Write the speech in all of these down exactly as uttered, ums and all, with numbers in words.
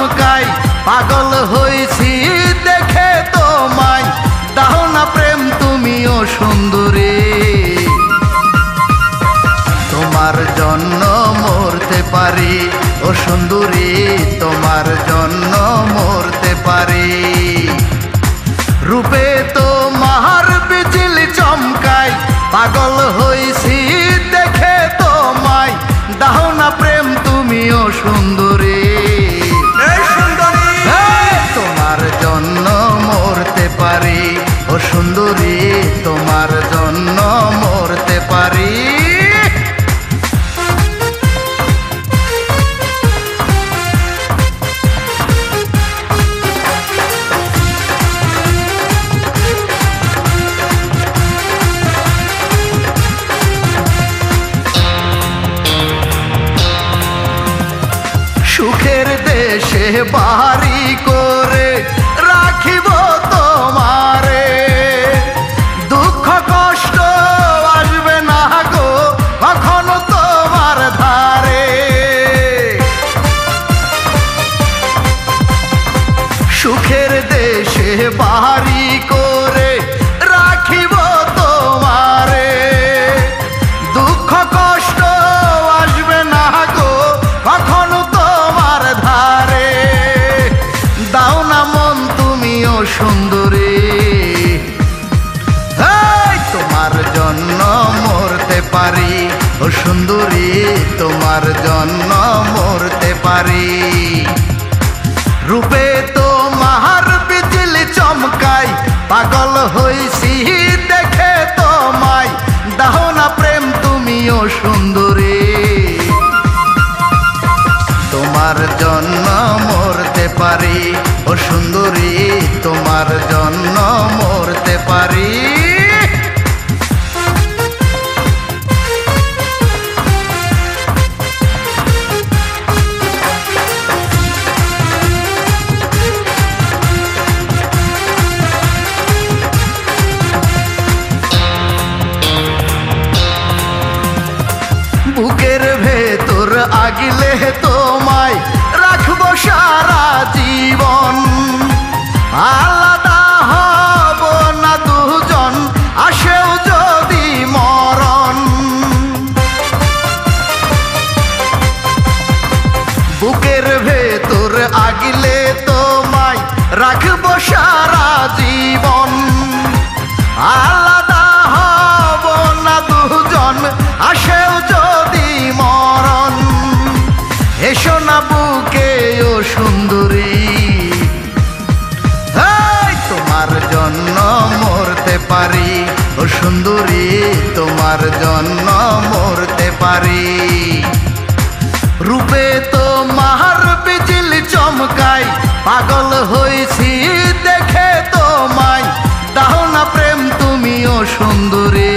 চমকাই পাগল হইছি দেখে তোমায় দাও না প্রেম তুমিও সুন্দরী তোমার জন্য মরতে পারি ও সুন্দরী তোমার জন্য মরতে পারি রূপে তোমার বিজলি চমকাই পাগল হইছি দেখে তোমায় দাও না প্রেম তুমিও সুন্দরী তোমার জন্য মরতে পারি ও সুন্দরী তোমার জন্য মরতে পারি সুখের দেশে বাড়ি করে রাখিব তোমারে দুঃখ কষ্ট আসবে না গো কখনো তোমার ধারে সুখের দেশে বাড়ি করে রাখিব তোমারে দুঃখ কষ্ট আসবে না গো কখনো দাও না মন তুমিও সুন্দরী তোমার জন্য মরতে পারি ও সুন্দরী তোমার জন্য মরতে পারি রূপে তোমার বিজলি চমকাই পাগল হইছি দেখে তোমায় দাও না প্রেম তুমিও সুন্দরী তোমার জন্য মরতে পারি ও সুন্দরী তোমার জন্য মরতে পারি বুকের ভেতর আগিলে তোমায় রাখবো সারা জীবন আলাদা হব না দুজন আসেও যদি মরণ বুকের ভেতর আগিলে তোমায় রাখবো সারা জীবন আলাদা হব না দুজন আসেও যদি মরণ এসো না বুকে ও সুন্দরী তোমার জন্য মরতে পারি ও সুন্দরী তোমার জন্য মরতে পারি রূপে তোমার বিজলি চমকাই পাগল হইছি দেখে তোমায় দাও না প্রেম তুমিও সুন্দরী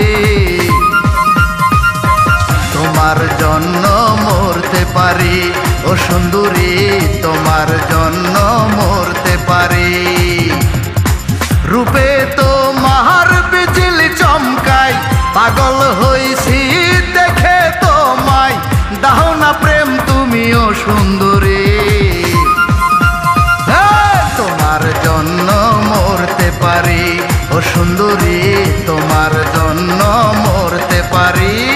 তোমার জন্য মরতে পারি ও সুন্দরী তোমার জন্য মরতে পারি রূপে তোমার বিজলি চমকাই পাগল হইছি দেখে তোমায় দাও না প্রেম তুমিও সুন্দরী তোমার জন্য মরতে পারি ও সুন্দরী তোমার জন্য মরতে পারি।